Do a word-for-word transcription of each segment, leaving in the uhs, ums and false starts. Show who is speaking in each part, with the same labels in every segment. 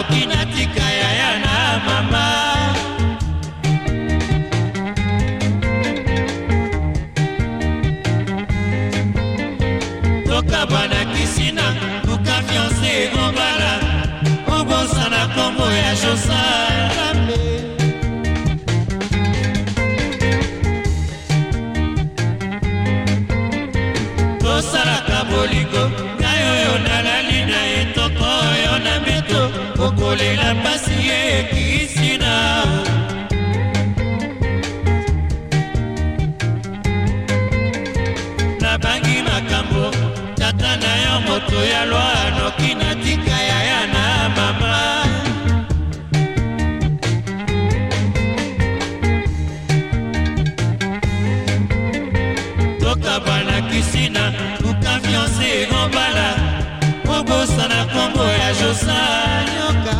Speaker 1: noki natika yaya na mama. Toka bana kisina kuka fiancé ombala obosana kombo ya Josalambe. Tosalaka bolingo ngayo yo nalali na etoko yo na meto okolela pasi ye kisina. Nabangi makambo tata na yo moto ya lwa noki natika yaya na mama. Toka bana kisina kuka fiancé ombala obosana kombo ya Josanyoka.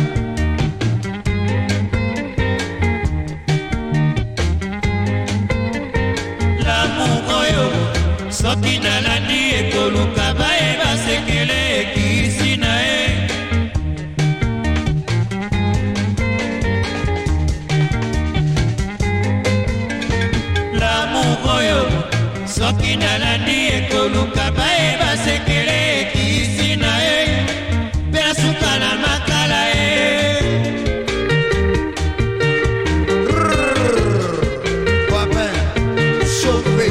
Speaker 1: L'amour oyo soki nalandi ekoluka bayeba sekele ekisina e. L'amour oyo soki nalandi ekoluka bayeba sekele ekisina e. Mpe suka na makala e.
Speaker 2: Papin, chauffé.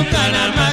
Speaker 1: suka na